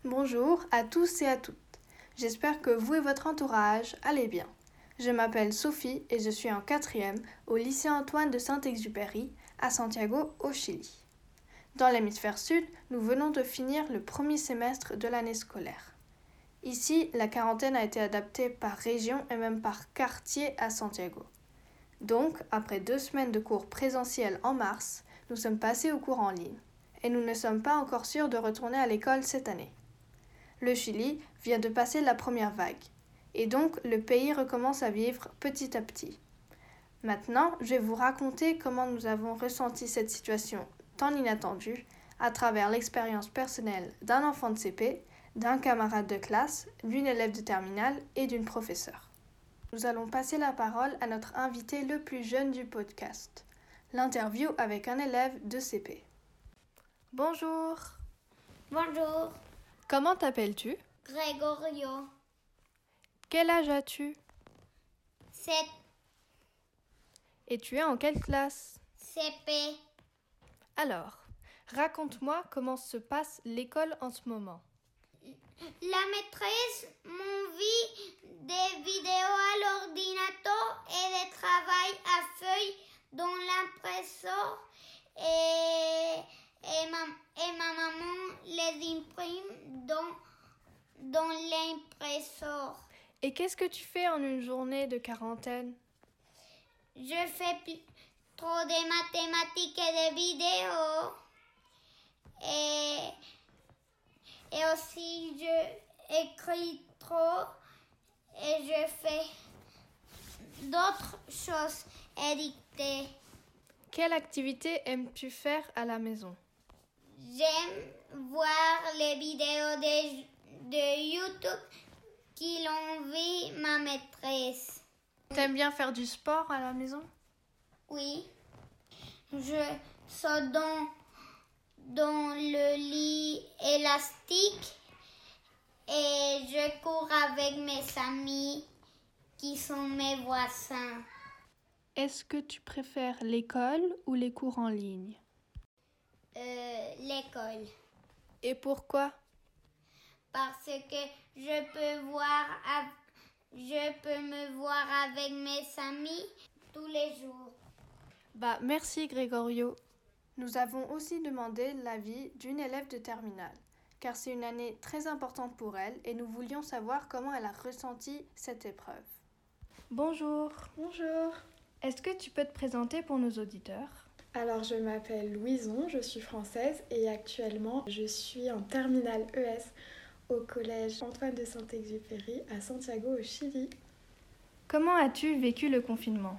Bonjour à tous et à toutes. J'espère que vous et votre entourage allez bien. Je m'appelle Sophie et je suis en 4e au lycée Antoine de Saint-Exupéry à Santiago au Chili. Dans l'hémisphère sud, nous venons de finir le premier semestre de l'année scolaire. Ici, la quarantaine a été adaptée par région et même par quartier à Santiago. Donc, après 2 semaines de cours présentiels en mars, nous sommes passés aux cours en ligne. Et nous ne sommes pas encore sûrs de retourner à l'école cette année. Le Chili vient de passer la première vague. Et donc, le pays recommence à vivre petit à petit. Maintenant, je vais vous raconter comment nous avons ressenti cette situation tant inattendue à travers l'expérience personnelle d'un enfant de CP, d'un camarade de classe, d'une élève de terminale et d'une professeure. Nous allons passer la parole à notre invité le plus jeune du podcast. L'interview avec un élève de CP. Bonjour. Bonjour, Comment t'appelles-tu? Gregorio. Quel âge as-tu? 7 Et tu es en quelle classe? CP. Alors, raconte-moi comment se passe l'école en ce moment. La maîtresse m'envoie des vidéos à l'ordinateur et des travaux à feuilles dans l'impresseur et ma maman les imprime dans l'impresseur. Et qu'est-ce que tu fais en une journée de quarantaine? Je fais trop de mathématiques et de vidéos et aussi je écris trop et je fais d'autres choses édictées. Quelle activité aimes-tu faire à la maison? J'aime voir les vidéos de YouTube qu'il envoie ma maîtresse. T'aimes bien faire du sport à la maison? Oui, je saute dans le lit élastique et je cours avec mes amis qui sont mes voisins. Est-ce que tu préfères l'école ou les cours en ligne? L'école. Et pourquoi? Parce que je peux me voir avec mes amis tous les jours. Merci Grégorio. Nous avons aussi demandé l'avis d'une élève de terminale, car c'est une année très importante pour elle et nous voulions savoir comment elle a ressenti cette épreuve. Bonjour. Bonjour. Est-ce que tu peux te présenter pour nos auditeurs? Alors je m'appelle Louison, je suis française et actuellement je suis en terminale ES au collège Antoine de Saint-Exupéry à Santiago au Chili. Comment as-tu vécu le confinement?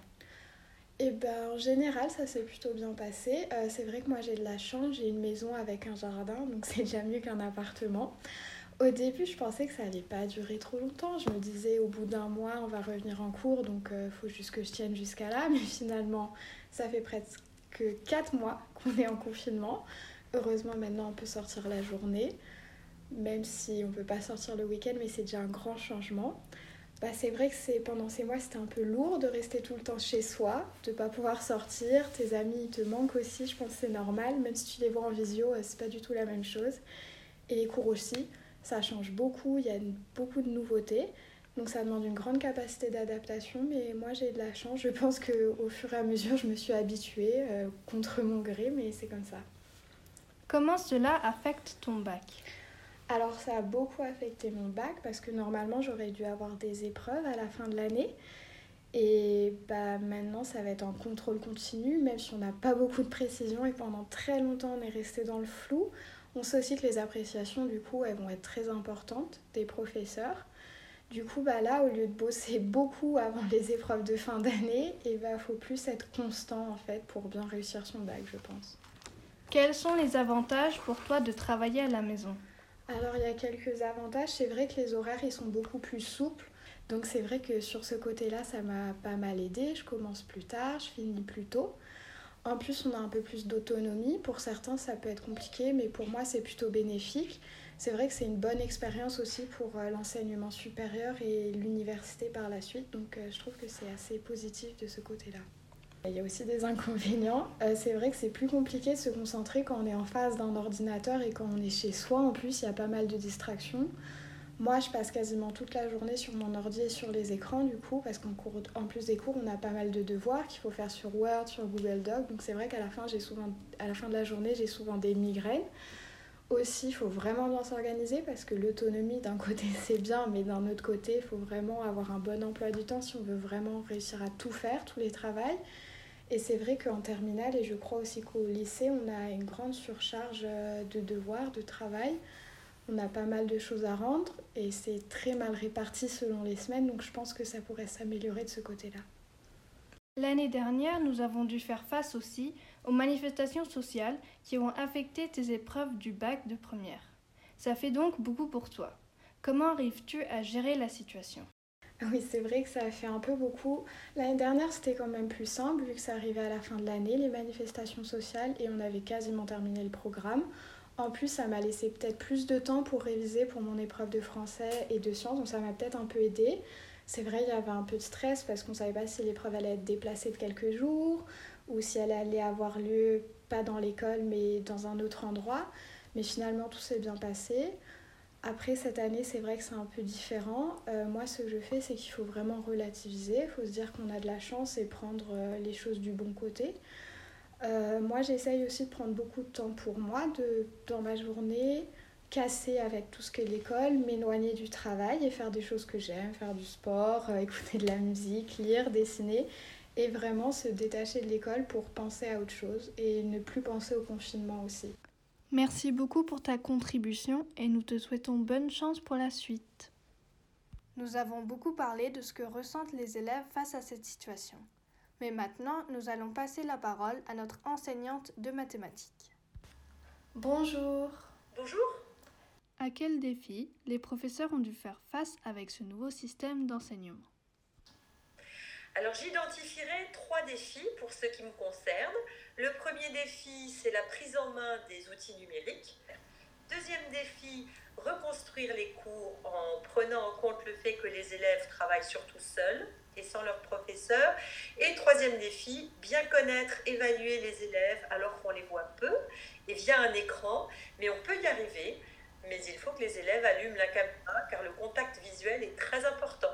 En général ça s'est plutôt bien passé. C'est vrai que moi j'ai de la chance, j'ai une maison avec un jardin donc c'est déjà mieux qu'un appartement. Au début je pensais que ça allait pas durer trop longtemps, je me disais au bout d'1 mois on va revenir en cours donc faut juste que je tienne jusqu'à là, mais finalement ça fait presque 4 mois qu'on est en confinement. Heureusement maintenant on peut sortir la journée, même si on peut pas sortir le week-end, mais c'est déjà un grand changement. C'est vrai que pendant ces mois c'était un peu lourd de rester tout le temps chez soi, de pas pouvoir sortir, tes amis ils te manquent aussi, je pense que c'est normal, même si tu les vois en visio c'est pas du tout la même chose. Et les cours aussi, ça change beaucoup, il y a beaucoup de nouveautés. Donc ça demande une grande capacité d'adaptation, mais moi j'ai de la chance. Je pense qu'au fur et à mesure, je me suis habituée contre mon gré, mais c'est comme ça. Comment cela affecte ton bac? Alors ça a beaucoup affecté mon bac parce que normalement j'aurais dû avoir des épreuves à la fin de l'année. Et maintenant ça va être en contrôle continu, même si on n'a pas beaucoup de précision et pendant très longtemps on est resté dans le flou. On sait aussi que les appréciations du coup elles vont être très importantes des professeurs. Du coup, là, au lieu de bosser beaucoup avant les épreuves de fin d'année, faut plus être constant en fait pour bien réussir son bac, je pense. Quels sont les avantages pour toi de travailler à la maison? Alors, il y a quelques avantages. C'est vrai que les horaires, ils sont beaucoup plus souples. Donc, c'est vrai que sur ce côté-là, ça m'a pas mal aidée. Je commence plus tard, je finis plus tôt. En plus, on a un peu plus d'autonomie. Pour certains, ça peut être compliqué, mais pour moi, c'est plutôt bénéfique. C'est vrai que c'est une bonne expérience aussi pour l'enseignement supérieur et l'université par la suite. Donc, je trouve que c'est assez positif de ce côté-là. Il y a aussi des inconvénients. C'est vrai que c'est plus compliqué de se concentrer quand on est en face d'un ordinateur et quand on est chez soi. En plus, il y a pas mal de distractions. Moi, je passe quasiment toute la journée sur mon ordi et sur les écrans, du coup, parce qu'en plus des cours, on a pas mal de devoirs qu'il faut faire sur Word, sur Google Docs. Donc c'est vrai qu'à la fin, à la fin de la journée, j'ai souvent des migraines. Aussi, il faut vraiment bien s'organiser parce que l'autonomie, d'un côté, c'est bien, mais d'un autre côté, il faut vraiment avoir un bon emploi du temps si on veut vraiment réussir à tout faire, tous les travails. Et c'est vrai qu'en terminale, et je crois aussi qu'au lycée, on a une grande surcharge de devoirs, de travail. On a pas mal de choses à rendre et c'est très mal réparti selon les semaines, donc je pense que ça pourrait s'améliorer de ce côté-là. L'année dernière, nous avons dû faire face aussi aux manifestations sociales qui ont affecté tes épreuves du bac de première. Ça fait donc beaucoup pour toi. Comment arrives-tu à gérer la situation ? Oui, c'est vrai que ça a fait un peu beaucoup. L'année dernière, c'était quand même plus simple vu que ça arrivait à la fin de l'année, les manifestations sociales, et on avait quasiment terminé le programme. En plus, ça m'a laissé peut-être plus de temps pour réviser pour mon épreuve de français et de sciences, donc ça m'a peut-être un peu aidée. C'est vrai, il y avait un peu de stress parce qu'on ne savait pas si l'épreuve allait être déplacée de quelques jours ou si elle allait avoir lieu pas dans l'école mais dans un autre endroit. Mais finalement, tout s'est bien passé. Après, cette année, c'est vrai que c'est un peu différent. Moi, ce que je fais, c'est qu'il faut vraiment relativiser. Il faut se dire qu'on a de la chance et prendre les choses du bon côté. Moi, j'essaye aussi de prendre beaucoup de temps pour moi dans ma journée, casser avec tout ce qu'est l'école, m'éloigner du travail et faire des choses que j'aime, faire du sport, écouter de la musique, lire, dessiner et vraiment se détacher de l'école pour penser à autre chose et ne plus penser au confinement aussi. Merci beaucoup pour ta contribution et nous te souhaitons bonne chance pour la suite. Nous avons beaucoup parlé de ce que ressentent les élèves face à cette situation. Mais maintenant, nous allons passer la parole à notre enseignante de mathématiques. Bonjour. Bonjour. À quels défis les professeurs ont dû faire face avec ce nouveau système d'enseignement ? Alors j'identifierai 3 défis pour ce qui me concerne. Le premier défi, c'est la prise en main des outils numériques. Deuxième défi, reconstruire les cours en prenant en compte le fait que les élèves travaillent surtout seuls et sans leur professeur. Et troisième défi, bien connaître, évaluer les élèves alors qu'on les voit peu et via un écran, mais on peut y arriver. Mais il faut que les élèves allument la caméra car le contact visuel est très important.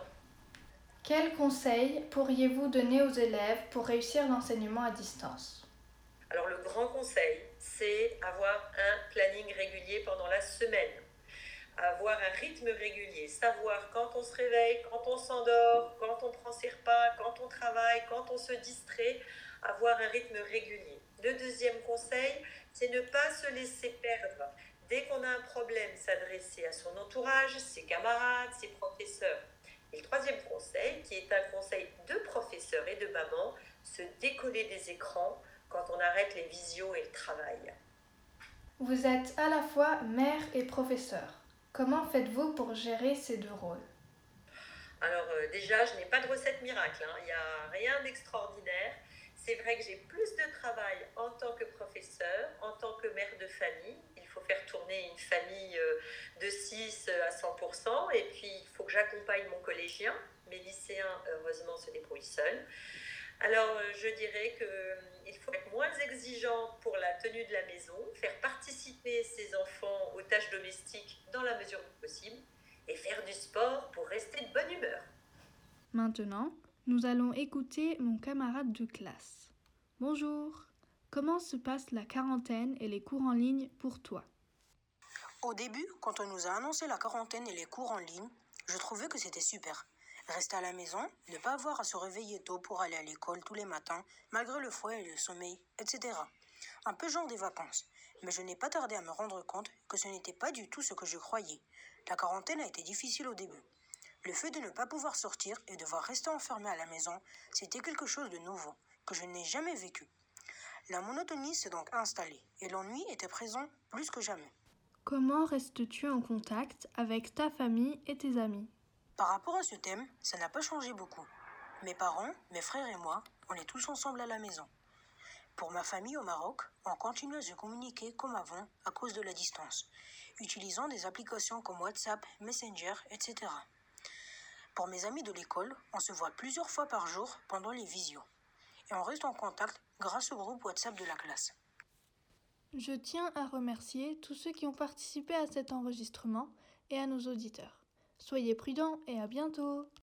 Quels conseils pourriez-vous donner aux élèves pour réussir l'enseignement à distance ? Alors le grand conseil, c'est avoir un planning régulier pendant la semaine, avoir un rythme régulier, savoir quand on se réveille, quand on s'endort, quand on prend ses repas, quand on travaille, quand on se distrait, avoir un rythme régulier. Le deuxième conseil, c'est ne pas se laisser perdre. Dès qu'on a un problème, s'adresser à son entourage, ses camarades, ses professeurs. Et le troisième conseil, qui est un conseil de professeurs et de mamans, se décoller des écrans quand on arrête les visios et le travail. Vous êtes à la fois mère et professeur. Comment faites-vous pour gérer ces deux rôles ? Alors déjà, je n'ai pas de recette miracle, il n'y a rien d'extraordinaire. C'est vrai que j'ai plus de travail en tant que professeur, en tant que mère de famille. Il faut faire tourner une famille de 6 à 100%. Et puis, il faut que j'accompagne mon collégien. Mes lycéens, heureusement, se débrouillent seuls. Alors, je dirais qu'il faut être moins exigeant pour la tenue de la maison, faire participer ses enfants aux tâches domestiques dans la mesure du possible et faire du sport pour rester de bonne humeur. Maintenant, nous allons écouter mon camarade de classe. Bonjour, comment se passe la quarantaine et les cours en ligne pour toi ? Au début, quand on nous a annoncé la quarantaine et les cours en ligne, je trouvais que c'était super. Rester à la maison, ne pas avoir à se réveiller tôt pour aller à l'école tous les matins, malgré le froid et le sommeil, etc. Un peu genre des vacances. Mais je n'ai pas tardé à me rendre compte que ce n'était pas du tout ce que je croyais. La quarantaine a été difficile au début. Le fait de ne pas pouvoir sortir et devoir rester enfermé à la maison, c'était quelque chose de nouveau, que je n'ai jamais vécu. La monotonie s'est donc installée et l'ennui était présent plus que jamais. Comment restes-tu en contact avec ta famille et tes amis ? Par rapport à ce thème, ça n'a pas changé beaucoup. Mes parents, mes frères et moi, on est tous ensemble à la maison. Pour ma famille au Maroc, on continue à se communiquer comme avant à cause de la distance, utilisant des applications comme WhatsApp, Messenger, etc. Pour mes amis de l'école, on se voit plusieurs fois par jour pendant les visios. et on reste en contact grâce au groupe WhatsApp de la classe. Je tiens à remercier tous ceux qui ont participé à cet enregistrement et à nos auditeurs. Soyez prudents et à bientôt!